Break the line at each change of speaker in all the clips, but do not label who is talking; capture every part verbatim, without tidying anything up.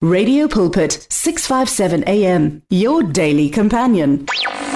Radio Pulpit, six fifty-seven A M, your daily companion.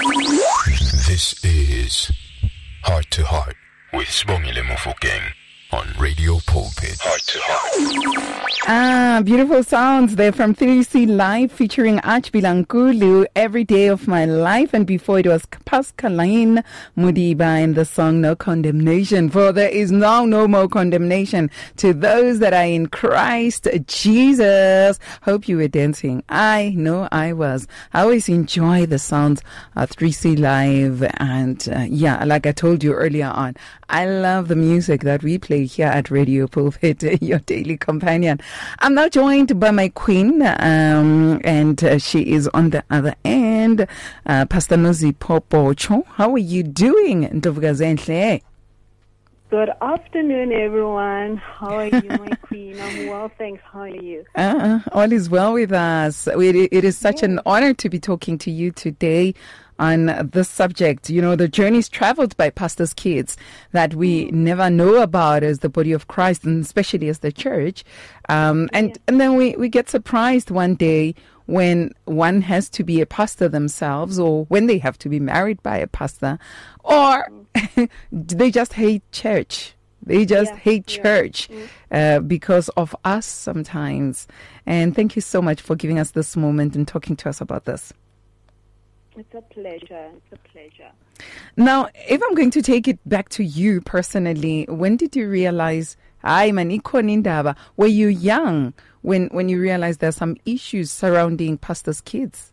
This is Heart to Heart with Sibongile Mofokeng on Radio Pulpit. Heart to Heart.
Ah, beautiful sounds there from three C Live featuring Archbilankulu, Every Day of My Life. And before it was Pascaline Mudiba in the song No Condemnation. For there is now no more condemnation to those that are in Christ Jesus. Hope you were dancing. I know I was. I always enjoy the sounds of three C Live. And uh, yeah, like I told you earlier on, I love the music that we play here at Radio Pulpit, your daily companion. I'm now joined by my queen, um, and uh, she is on the other end, uh, Pastor Nozipho Pocho. How are you doing, Ntovukazi?
Good afternoon, everyone. How are you, my queen? I'm well, thanks. How are you?
Uh, all is well with us. It, it is such an honor to be talking to you today on this subject. You know, the journeys traveled by pastors' kids that we mm. never know about as the body of Christ, and especially as the church. Um, and, yeah. and then we, we get surprised one day when one has to be a pastor themselves, or when they have to be married by a pastor, or mm. they just hate church. They just yeah, hate church yeah. uh, because of us sometimes. And thank you so much for giving us this moment and talking to us about this.
It's a pleasure. It's a pleasure.
Now, if I'm going to take it back to you personally, when did you realize, ay, maniko nindaba, were you young when, when you realized there's some issues surrounding pastors' kids?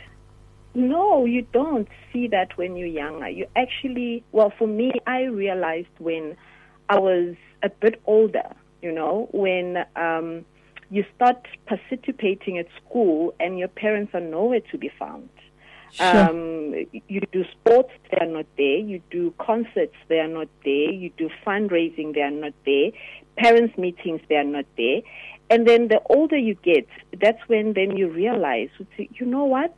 No, you don't see that when you're younger. You actually, well, for me, I realized when I was a bit older, you know, when um, you start participating at school and your parents are nowhere to be found. Sure. Um, you do sports, they are not there. You do concerts, they are not there. You do fundraising, they are not there. Parents' meetings, they are not there. And then the older you get, that's when then you realize, you know what?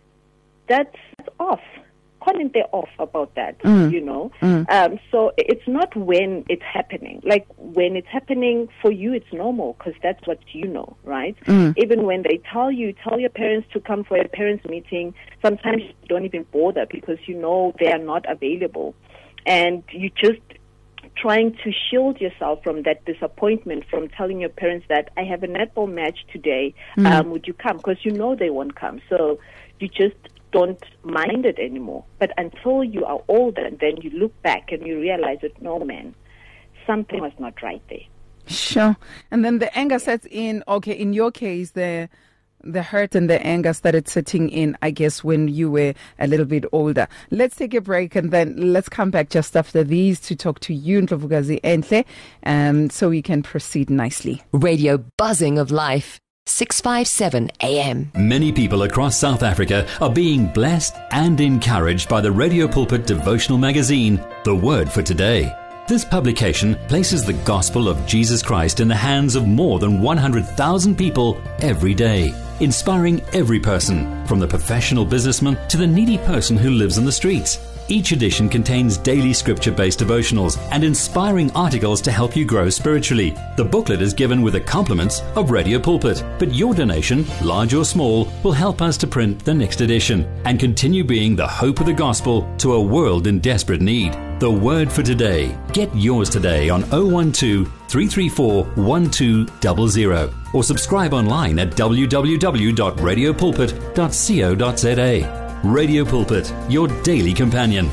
That's off. Comment they're off about that, mm. you know. Mm. Um, so it's not when it's happening. Like when it's happening for you, it's normal because that's what you know, right? Mm. Even when they tell you, tell your parents to come for a parents' meeting, sometimes you don't even bother because you know they are not available. And you just trying to shield yourself from that disappointment from telling your parents that I have a netball match today, mm. um, would you come? Because you know they won't come. So you just don't mind it anymore. But until you are older, then you look back and you realize that, no, man, something was not right there.
Sure. And then the anger sets in. Okay, in your case, the the hurt and the anger started setting in, I guess, when you were a little bit older. Let's take a break and then let's come back just after these to talk to you, Ndlovukazi Enhle, um, so we can proceed nicely.
Radio buzzing of life. six fifty-seven A M.
Many people across South Africa are being blessed and encouraged by the Radio Pulpit devotional magazine, The Word for Today. This publication places the gospel of Jesus Christ in the hands of more than one hundred thousand people every day, inspiring every person, from the professional businessman to the needy person who lives on the streets. Each edition contains daily scripture-based devotionals and inspiring articles to help you grow spiritually. The booklet is given with the compliments of Radio Pulpit, but your donation, large or small, will help us to print the next edition and continue being the hope of the gospel to a world in desperate need. The Word for Today. Get yours today on oh one two, three three four, one two zero zero or subscribe online at w w w dot radio pulpit dot co dot z a. Radio Pulpit, your daily companion.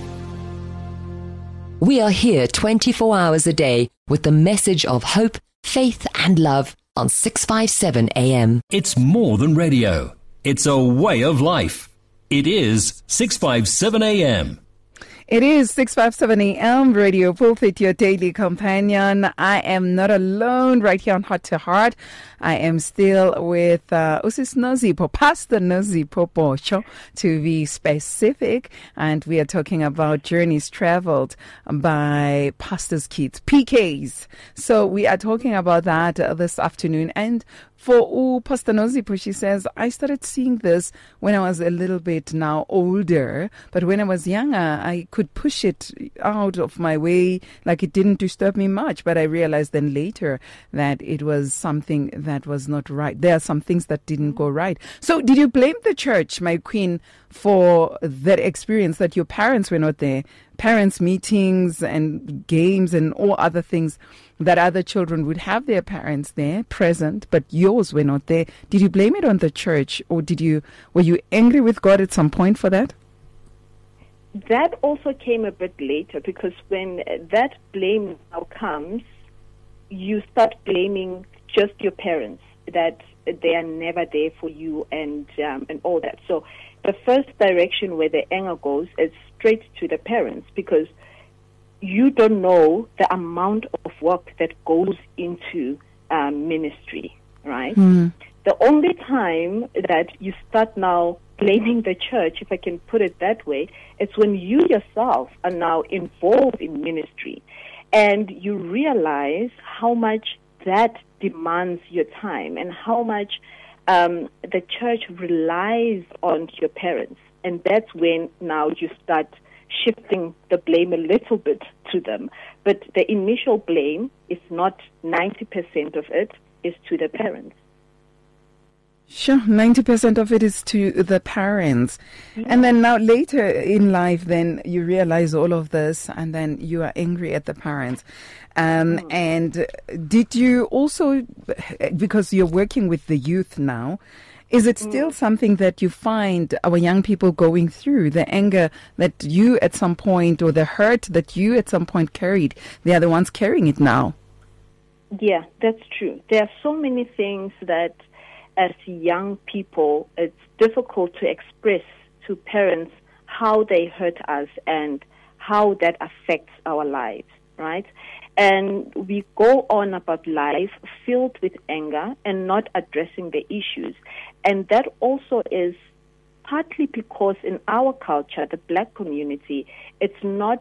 We are here twenty-four hours a day with the message of hope, faith and love on six fifty-seven A M.
It's more than radio. It's a way of life. It is six fifty-seven A M.
It is six fifty-seven A M, Radio Pulpit, your daily companion. I am not alone right here on Heart to Heart. I am still with uh, Usis Nozipho, Pastor Nozipho Pocho, to be specific. And we are talking about journeys traveled by pastors' kids, P Ks. So we are talking about that uh, this afternoon. And for ooh, Pastor Nozipho, she says, I started seeing this when I was a little bit now older. But when I was younger, I could push it out of my way, like it didn't disturb me much. But I realized then later that it was something that was not right. There are some things that didn't go right. So did you blame the church, my queen, for that experience that your parents were not there? Parents' meetings and games and all other things that other children would have their parents there present, but yours were not there. Did you blame it on the church, or did you were you angry with God at some point for that?
That also came a bit later, because when that blame now comes, you start blaming just your parents, that they are never there for you and um, and all that. So the first direction where the anger goes is straight to the parents, because you don't know the amount of work that goes into um, ministry, right? Mm. The only time that you start now blaming the church, if I can put it that way, it's when you yourself are now involved in ministry and you realize how much that demands your time and how much um, the church relies on your parents. And that's when now you start shifting the blame a little bit to them. But the initial blame is not ninety percent of it, is to the parents.
Sure, ninety percent of it is to the parents. Yeah. And then now later in life, then you realize all of this and then you are angry at the parents. Um, mm. And did you also, because you're working with the youth now, is it still mm. something that you find our young people going through, the anger that you at some point, or the hurt that you at some point carried, they are the ones carrying it now?
Yeah, that's true. There are so many things that as young people, it's difficult to express to parents how they hurt us and how that affects our lives, right? And we go on about life filled with anger and not addressing the issues. And that also is partly because in our culture, the black community, it's not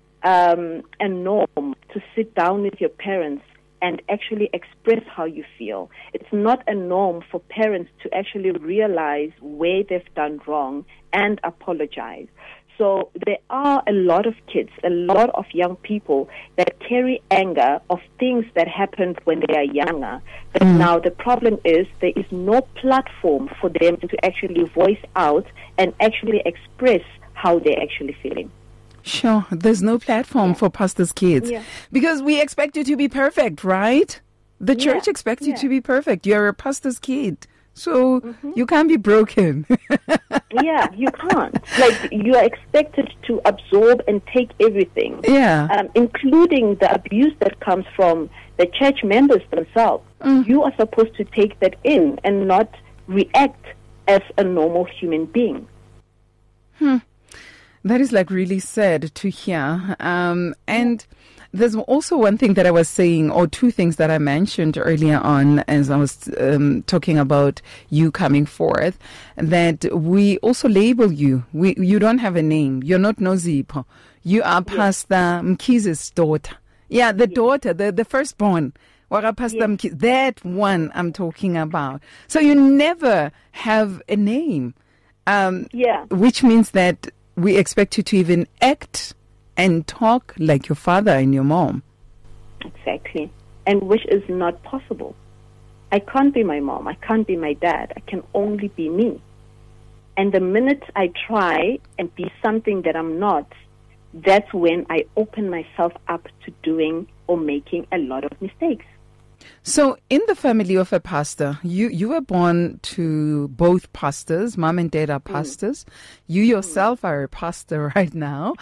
um, a norm to sit down with your parents and actually express how you feel. It's not a norm for parents to actually realize where they've done wrong and apologize. So there are a lot of kids, a lot of young people that carry anger of things that happened when they are younger. But mm. now the problem is there is no platform for them to actually voice out and actually express how they're actually feeling.
Sure, there's no platform
yeah.
for pastors' kids.
Yeah.
Because we expect you to be perfect, right? The church
yeah.
expects
yeah.
you to be perfect. You're a pastor's kid. So
mm-hmm.
you can't be broken.
Yeah, you can't. Like, you are expected to absorb and take everything.
Yeah.
Um, including the abuse that comes from the church members themselves. Mm. You are supposed to take that in and not react as a normal human being.
Hmm. That is like really sad to hear. Um, and there's also one thing that I was saying, or two things that I mentioned earlier on as I was um, talking about you coming forth, that we also label you. We, you don't have a name. You're not Nozipho. You are yes. Pastor Mkhize's daughter. Yeah, the yes. daughter, the, the firstborn. Pastor yes. Mkhize, that one I'm talking about. So you never have a name. Um,
yeah.
Which means that we expect you to even act and talk like your father and your mom.
Exactly. And which is not possible. I can't be my mom. I can't be my dad. I can only be me. And the minute I try and be something that I'm not, that's when I open myself up to doing or making a lot of mistakes.
So in the family of a pastor, you, you were born to both pastors. Mom and dad are pastors. Mm. You yourself mm. are a pastor right now.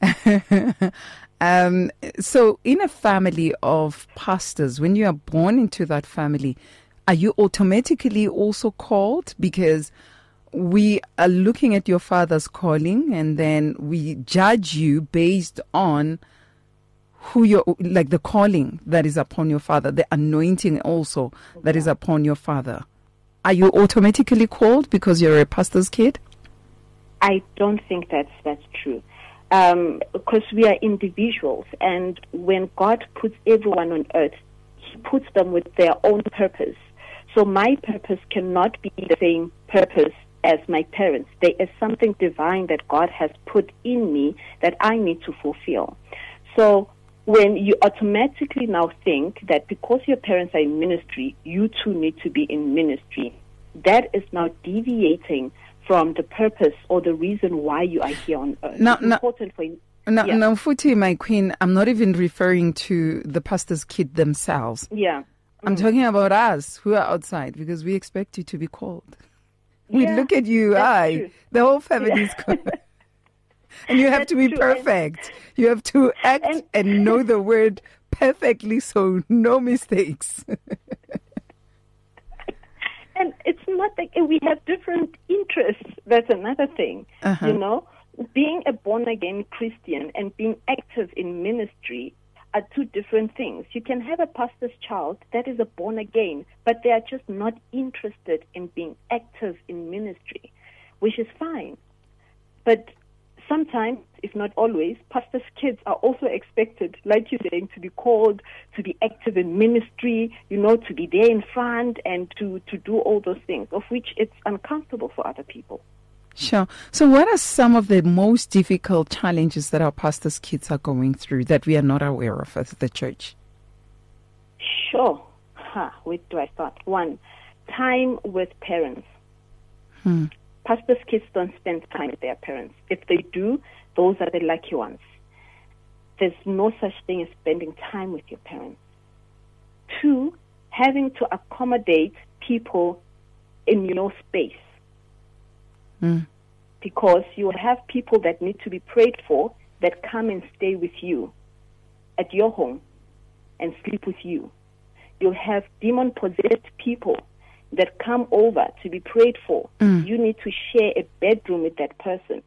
um, so in a family of pastors, when you are born into that family, are you automatically also called? Because we are looking at your father's calling and then we judge you based on who you're, like the calling that is upon your father, the anointing also that is upon your father. Are you automatically called because you're a pastor's kid?
I don't think that's that's true. Um, because we are individuals, and when God puts everyone on earth, He puts them with their own purpose. So my purpose cannot be the same purpose as my parents. There is something divine that God has put in me that I need to fulfill. So when you automatically now think that because your parents are in ministry, you too need to be in ministry, that is now deviating from the purpose or the reason why you are here on earth.
Now,
it's
now,
important for you.
Now,
yeah.
now, Futhi, my queen, I'm not even referring to the pastor's kid themselves.
Yeah.
I'm
Mm.
talking about us who are outside, because we expect you to be called. We
Yeah,
look at you,
that's
I,
true.
the whole family is
Yeah.
good. And you have
That's
to be
true.
perfect. You have to act and,
And-
know the word perfectly, so no mistakes.
And it's not like we have different interests. That's another thing.
Uh-huh.
You know, being a born-again Christian and being active in ministry are two different things. You can have a pastor's child that is a born-again, but they are just not interested in being active in ministry, which is fine. But sometimes, if not always, pastors' kids are also expected, like you're saying, to be called, to be active in ministry, you know, to be there in front and to, to do all those things, of which it's uncomfortable for other people.
Sure. So what are some of the most difficult challenges that our pastors' kids are going through that we are not aware of as the church?
Sure. Huh, where do I start? One, time with parents.
Hmm.
Pastors' kids don't spend time with their parents. If they do, those are the lucky ones. There's no such thing as spending time with your parents. Two, having to accommodate people in your space.
Mm.
Because you have people that need to be prayed for that come and stay with you at your home and sleep with you. You'll have demon-possessed people that come over to be prayed for.
Mm.
You need to share a bedroom with that person.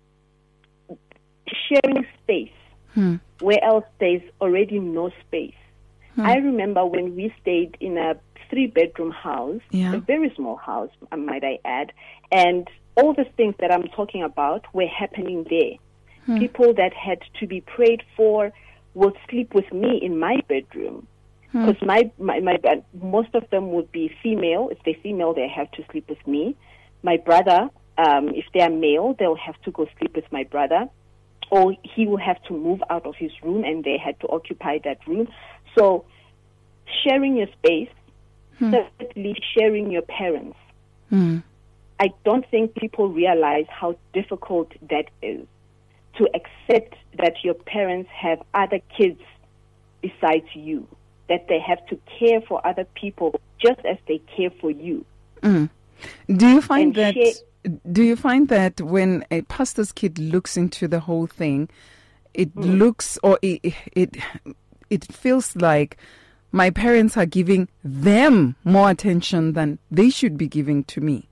Sharing space
Hmm.
where else there's already no space.
Hmm.
I remember when we stayed in a three-bedroom house,
Yeah.
a very small house, might I add, and all the things that I'm talking about were happening there.
Hmm.
People that had to be prayed for would sleep with me in my bedroom. Because my, my, my, most of them would be female. If they're female, they have to sleep with me. My brother, um, if they are male, they'll have to go sleep with my brother. Or he will have to move out of his room and they had to occupy that room. So sharing your space,
Hmm.
certainly sharing your parents.
Hmm.
I don't think people realize how difficult that is, to accept that your parents have other kids besides you, that they have to care for other people just as they care for you.
Mm. Do you find
And
that
share-
do you find that when a pastor's kid looks into the whole thing, it
Mm.
looks or it, it it feels like my parents are giving them more attention than they should be giving to me?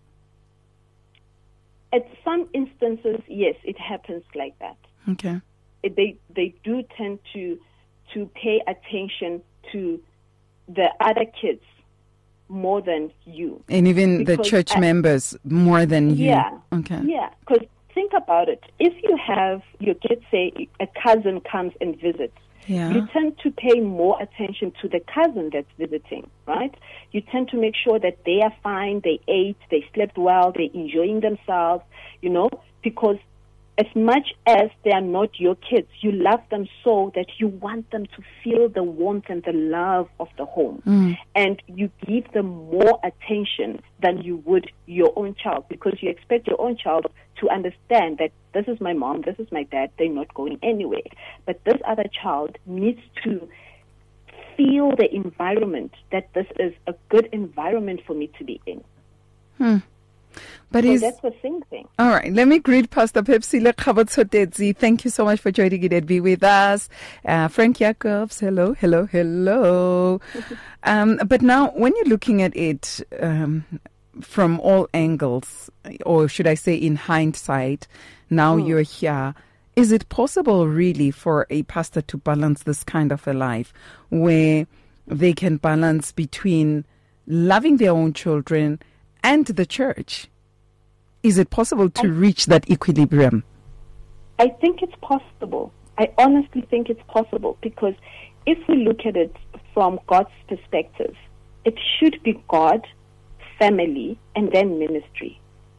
At some instances, yes, it happens like that.
Okay.
It- They they do tend to to pay attention to the other kids more than you.
And even the
Because
church
I-
members more than you.
Yeah.
Okay.
Yeah, because think about it. If you have your kids, say a cousin comes and visits,
Yeah.
you tend to pay more attention to the cousin that's visiting, right? You tend to make sure that they are fine, they ate, they slept well, they're enjoying themselves, you know, because as much as they are not your kids, you love them so that you want them to feel the warmth and the love of the home.
Mm.
And you give them more attention than you would your own child, because you expect your own child to understand that this is my mom, this is my dad, they're not going anywhere. But this other child needs to feel the environment, that this is a good environment for me to be in.
Hmm. But
So
is
that's the same thing.
all right. Let me greet Pastor Pepsile Khabotsotedzi. Thank you so much for joining in and be with us. Uh, Frank Jacobs, hello, hello, hello. um, but now, when you're looking at it um, from all angles, or should I say in hindsight, now
Mm.
you're here, is it possible really for a pastor to balance this kind of a life where they can balance between loving their own children and the church? Is it possible to reach that equilibrium?
I think it's possible. I honestly think it's possible, because if we look at it from God's perspective, it should be God, family, and then ministry.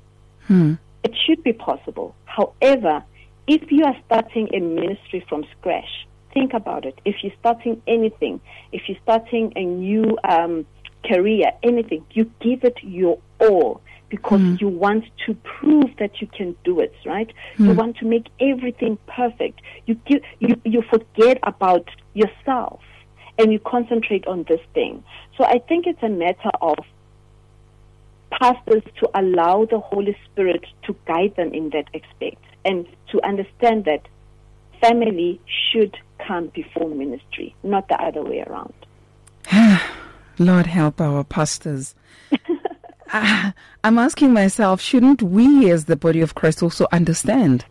Hmm.
It should be possible. However, if you are starting a ministry from scratch, think about it. If you're starting anything, if you're starting a new um, career, anything, you give it your all because mm. you want to prove that you can do it, right? Mm. You want to make everything perfect. You, give, you you forget about yourself and you concentrate on this thing. So I think it's a matter of pastors to allow the Holy Spirit to guide them in that aspect and to understand that family should come before ministry, not the other way around.
Lord help our pastors. uh, I'm asking myself, shouldn't we as the body of Christ also understand?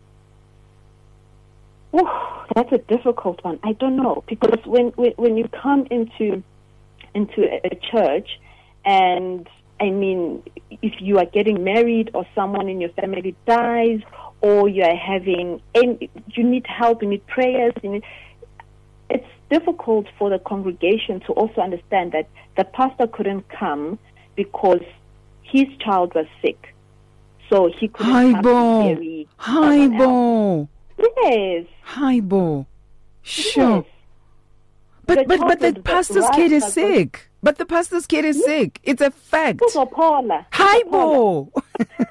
Oh, that's a difficult one. I don't know, because when when, when you come into into a, a church, and I mean, if you are getting married or someone in your family dies, or you are having, any, you need help, you need prayers, you need, it's difficult for the congregation to also understand that the pastor couldn't come because his child was sick. So he couldn't
Hi
come
bo.
to carry
Hi bo.
Yes.
Hi bo. Sure.
Yes.
But
The
but but the
child
pastor's
was
kid is
right,
sick. But the pastor's kid is sick. It's a fact.
Kuzo Paula.
Hi
Kuzo Paula.
bo.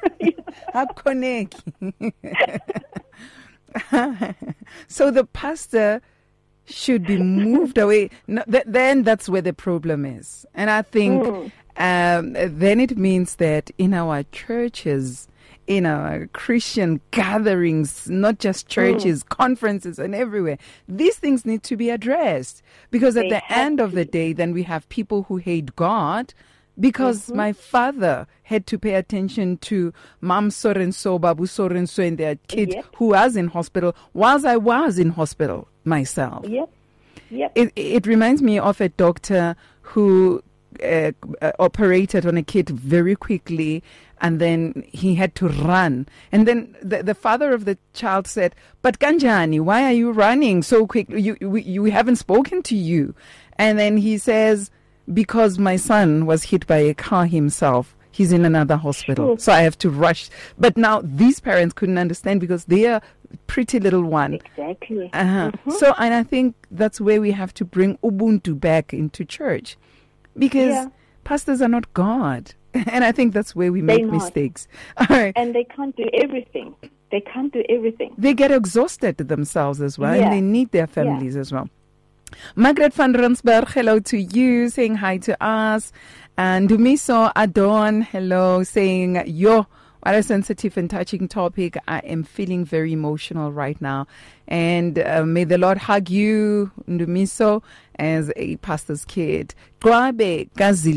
So the pastor should be moved away. No, th- then that's where the problem is. And I think
Mm.
um, then it means that in our churches, in our Christian gatherings, not just churches, mm. conferences and everywhere, these things need to be addressed. Because at
They
the end of the day, then we have people who hate God. Because mm-hmm. my father had to pay attention to Mam Sorenso, Babu Sorenso and their kid
Yep.
who was in hospital whilst I was in hospital myself.
Yep. Yep.
It, it reminds me of a doctor who uh, uh, operated on a kid very quickly, and then he had to run. And then the, the father of the child said, "But Kanjani, why are you running so quick? You, we, you haven't spoken to you." And then he says, "Because my son was hit by a car himself. He's in another hospital.
Sure.
So I have to rush." But now these parents couldn't understand because they are pretty little one.
Exactly.
Uh-huh.
Mm-hmm.
So, and I think that's where we have to bring Ubuntu back into church, because
Yeah.
pastors are not God. And I think that's where we
They're
make
not.
mistakes. All right.
And they can't do everything. They can't do everything.
They get exhausted themselves as well,
Yeah.
and they need their families yeah. as well. Margaret van Rensburg, hello to you, saying hi to us. And Dumiso Adon, hello, saying, yo, what a sensitive and touching topic. I am feeling very emotional right now. And uh, may the Lord hug you, Dumiso, as a pastor's kid. Gwabe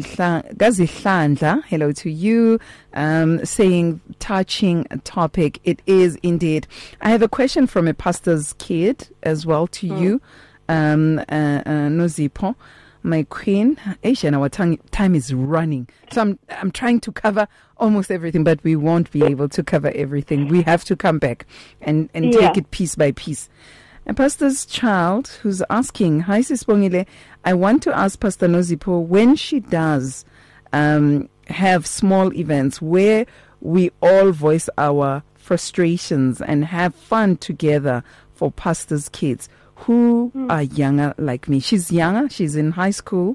Gazihlandla, hello to you, um, saying touching topic. It is indeed. I have a question from a pastor's kid as well to mm. you. Um, uh, uh, Nozipo, my queen. Asian, our time, time is running. So I'm, I'm trying to cover almost everything, but we won't be able to cover everything. We have to come back and, and
yeah.
take it piece by piece. A pastor's child who's asking, "Hi, Sisbongile, I want to ask Pastor Nozipo, when she does um, have small events where we all voice our frustrations and have fun together for pastor's kids who mm. are younger like me." She's younger. She's in high school.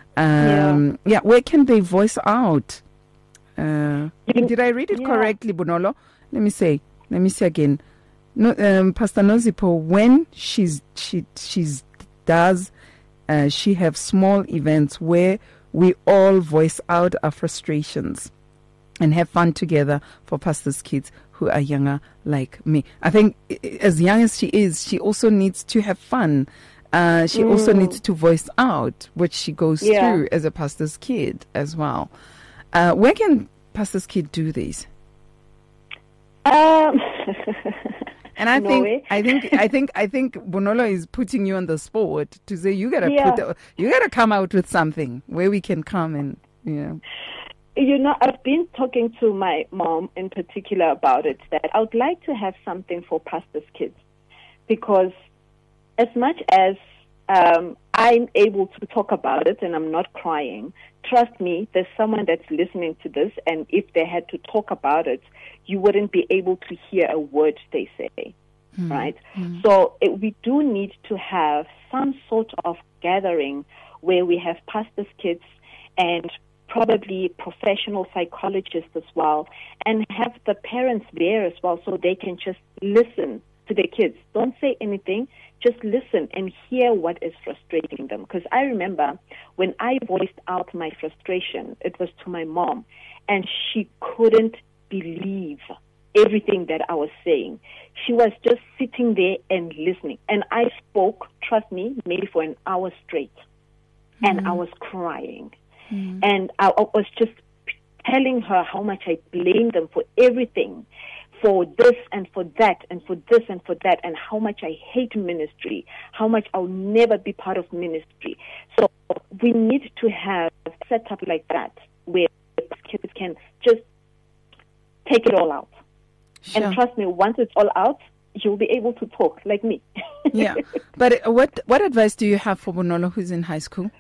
Um, yeah. yeah. Where can they voice out? Uh, did I read it yeah. correctly, Bonolo? Let me say. Let me say again. No, um, Pastor Nozipo, when she's she she's does uh, she have small events where we all voice out our frustrations and have fun together for pastor's kids who are younger like me. I think as young as she is, she also needs to have fun. Uh, she mm. also needs to voice out what she goes yeah. through as a pastor's kid as well. Uh, where can pastor's kid do this?
Um.
And I
no
think,
way.
I think, I think, I think Bonolo is putting you on the spot to say you gotta
yeah.
put, you gotta come out with something where we can come and, you know.
You know, I've been talking to my mom in particular about it, that I would like to have something for pastors' kids, because as much as um, I'm able to talk about it and I'm not crying, trust me, there's someone that's listening to this, and if they had to talk about it, you wouldn't be able to hear a word they say, mm. right? Mm. So it, we do need to have some sort of gathering where we have pastors' kids and probably professional psychologists as well, and have the parents there as well so they can just listen to their kids. Don't say anything, just listen and hear what is frustrating them. Because I remember when I voiced out my frustration, it was to my mom, and she couldn't believe everything that I was saying. She was just sitting there and listening. And I spoke, trust me, maybe for an hour straight. Mm-hmm. And I was crying. Mm-hmm. And I, I was just telling her how much I blame them for everything, for this and for that and for this and for that, and how much I hate ministry, how much I'll never be part of ministry. So we need to have a setup like that where kids can just take it all out. Sure. And trust me, once it's all out, you'll be able to talk like me.
Yeah. But what what advice do you have for Bonolo who's in high school?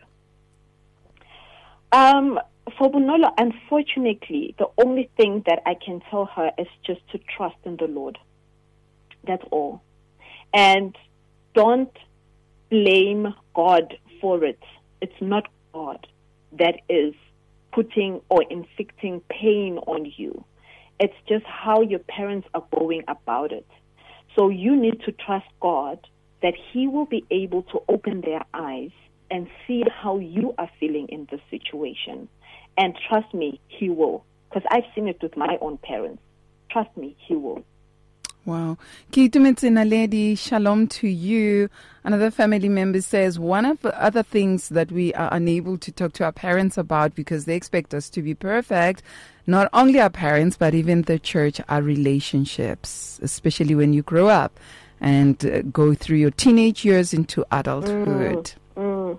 Um, for Bonolo, unfortunately, the only thing that I can tell her is just to trust in the Lord. That's all. And don't blame God for it. It's not God that is putting or inflicting pain on you. It's just how your parents are going about it. So you need to trust God that He will be able to open their eyes and see how you are feeling in this situation. And trust me, He will. Because I've seen it with my own parents. Trust me, He will.
Wow. Kitumetsina lady, shalom to you. Another family member says, one of the other things that we are unable to talk to our parents about because they expect us to be perfect, not only our parents, but even the church, are relationships, especially when you grow up and uh, go through your teenage years into adulthood. Mm, mm.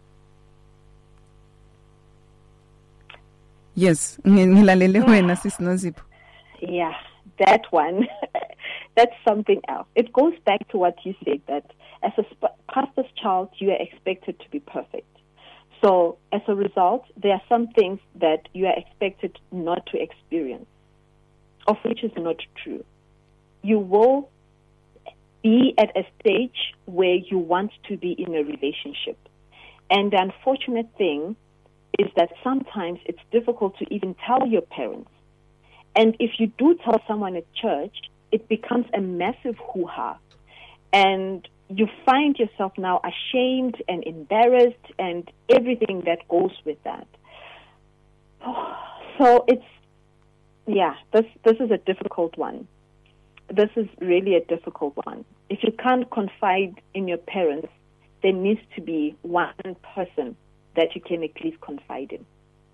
Yes.
Yeah, that one. That's something else. It goes back to what you said, that as a sp- pastor's child, you are expected to be perfect. So as a result, there are some things that you are expected not to experience, of which is not true. You will be at a stage where you want to be in a relationship. And the unfortunate thing is that sometimes it's difficult to even tell your parents. And if you do tell someone at church, it becomes a massive hoo-ha. And you find yourself now ashamed and embarrassed and everything that goes with that. So it's, yeah, this this is a difficult one. This is really a difficult one. If you can't confide in your parents, there needs to be one person that you can at least confide in.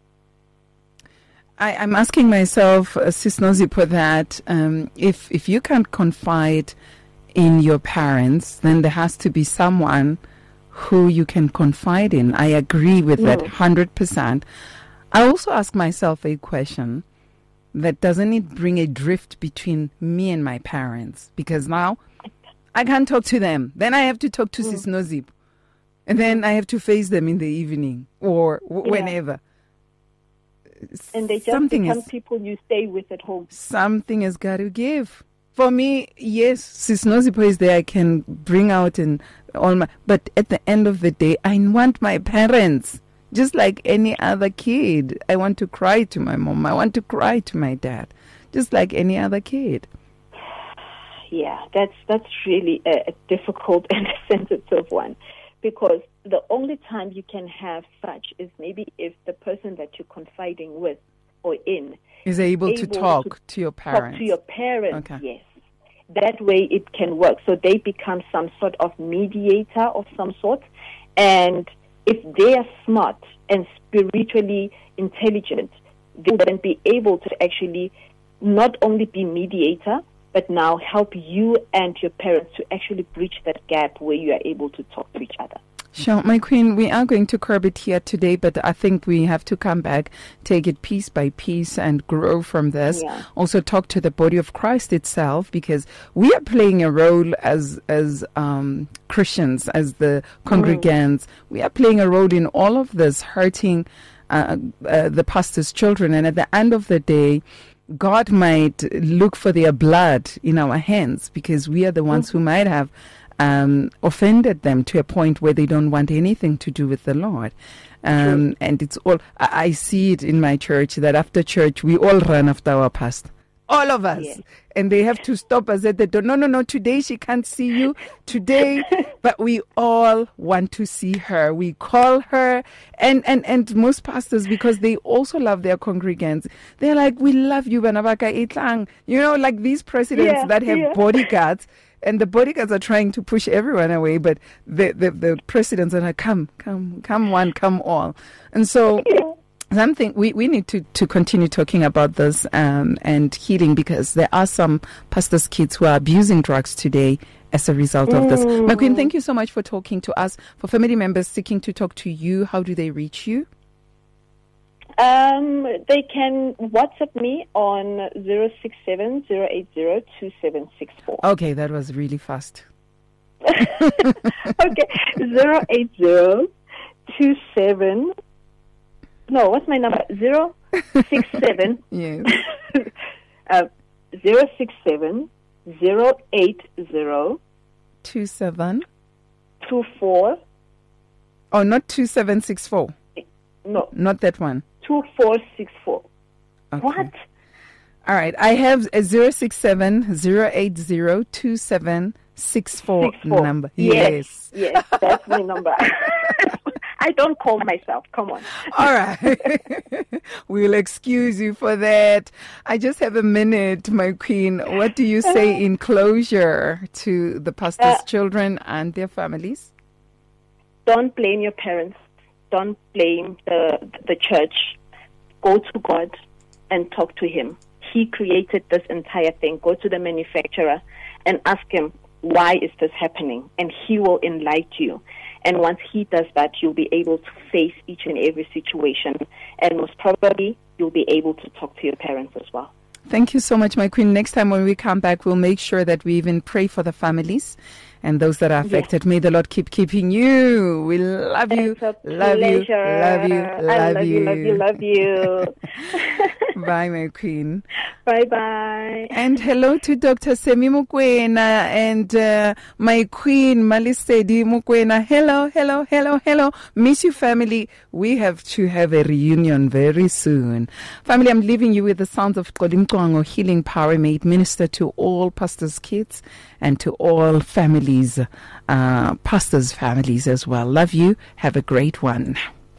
I, I'm asking myself, uh, Sis Nozipo, that um, if if you can't confide in your parents, then there has to be someone who you can confide in. I agree with mm. that one hundred percent. I also ask myself a question, that doesn't it bring a drift between me and my parents? Because now I can't talk to them. Then I have to talk to mm. Sis Nozipo. And then I have to face them in the evening or w- yeah. whenever.
And they just
something
become
is,
people you stay with at home.
Something has got to give. For me, yes, Sis Nozipo is there. I can bring out and all my. But at the end of the day, I want my parents, just like any other kid. I want to cry to my mom. I want to cry to my dad, just like any other kid.
Yeah, that's that's really a, a difficult and a sensitive one. Because the only time you can have such is maybe if the person that you're confiding with or in
is able, able to talk to, to your parents.
Talk to your parents,
okay.
Yes. That way it can work. So they become some sort of mediator of some sort. And if they are smart and spiritually intelligent, they will then be able to actually not only be mediator, but now help you and your parents to actually bridge that gap where you are able to talk to each other.
Sure, my queen, we are going to curb it here today, but I think we have to come back, take it piece by piece and grow from this.
Yeah.
Also talk to the body of Christ itself, because we are playing a role as as um, Christians, as the congregants. Mm. We are playing a role in all of this, hurting uh, uh, the pastor's children. And at the end of the day, God might look for their blood in our hands, because we are the ones mm-hmm. who might have Um, offended them to a point where they don't want anything to do with the Lord. Um, and it's all, I, I see it in my church that after church, we all run after our pastor. All of us. Yeah. And they have to stop us at the door. No, no, no, today she can't see you. Today. But we all want to see her. We call her. And, and, and most pastors, because they also love their congregants, they're like, we love you, Banabaka Itlang. You know, like these presidents yeah, that have yeah. bodyguards. And the bodyguards are trying to push everyone away, but the, the, the presidents are like, come, come, come one, come all. And so something we, we need to, to continue talking about this um, and healing, because there are some pastors' kids who are abusing drugs today as a result of this.
Mm.
My queen, thank you so much for talking to us. For family members seeking to talk to you, how do they reach you?
Um, they can WhatsApp me on zero six seven zero eight zero two seven six four.
Okay, that was really fast.
Okay, zero eight zero two seven. No, what's my number? Zero six seven.
Yes.
uh, zero six seven zero eight zero
two seven
two four.
Oh, not two seven six four.
No,
not that one.
Two four six four.
Okay.
What?
All right. I have a zero six seven zero eight zero two seven six four number.
Yes. Yes, yes, that's my number. I don't call myself. Come on.
All right. We'll excuse you for that. I just have a minute, my queen. What do you say in closure to the pastor's uh, children and their families?
Don't blame your parents. Don't blame the the church. Go to God and talk to Him. He created this entire thing. Go to the manufacturer and ask him, why is this happening? And He will enlighten you. And once He does that, you'll be able to face each and every situation. And most probably, you'll be able to talk to your parents as well.
Thank you so much, my queen. Next time when we come back, we'll make sure that we even pray for the families and those that are affected. Yes. May the Lord keep keeping you. We love you.
Love you.
Love you. Love you.
I love you. Love you. Love you.
Bye, my queen.
Bye bye.
And hello to Doctor Semi Mokoena and uh, my queen Malisedi Mokoena. Hello, hello, hello, hello. Miss you, family. We have to have a reunion very soon. Family, I'm leaving you with the sounds of Kodimkwango Healing Power. May it minister to all pastors' kids and to all families, uh, pastors' families as well. Love you. Have a great one.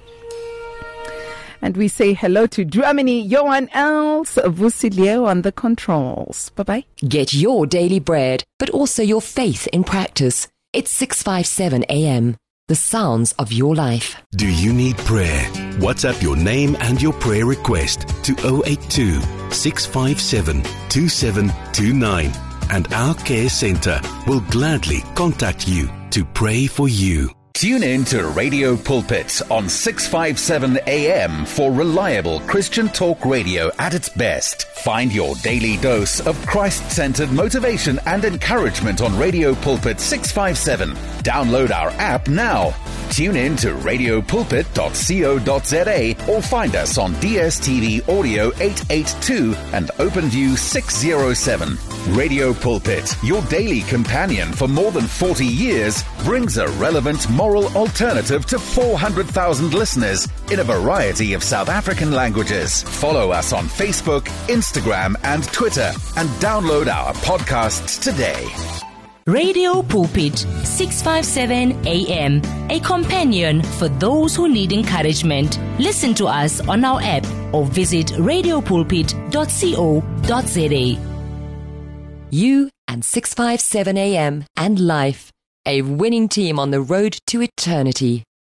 And we say hello to Dramini, Johan Els, Vusilio on the controls. Bye-bye.
Get your daily bread, but also your faith in practice. It's six fifty-seven A M, the sounds of your life.
Do you need prayer? WhatsApp your name and your prayer request to zero eight two, six five seven, two seven two nine. And our care center will gladly contact you to pray for you.
Tune in to Radio Pulpit on six fifty-seven A M for reliable Christian talk radio at its best. Find your daily dose of Christ-centered motivation and encouragement on Radio Pulpit six fifty-seven. Download our app now. Tune in to radio pulpit dot co dot za or find us on D S T V Audio eight eighty-two and OpenView six oh seven. Radio Pulpit, your daily companion for more than forty years, brings a relevant moral alternative to four hundred thousand listeners in a variety of South African languages. Follow us on Facebook, Instagram, and Twitter, and download our podcasts today.
Radio Pulpit, six fifty-seven A M, a companion for those who need encouragement. Listen to us on our app or visit radio pulpit dot co dot za.
You and six fifty-seven A M and life, a winning team on the road to eternity.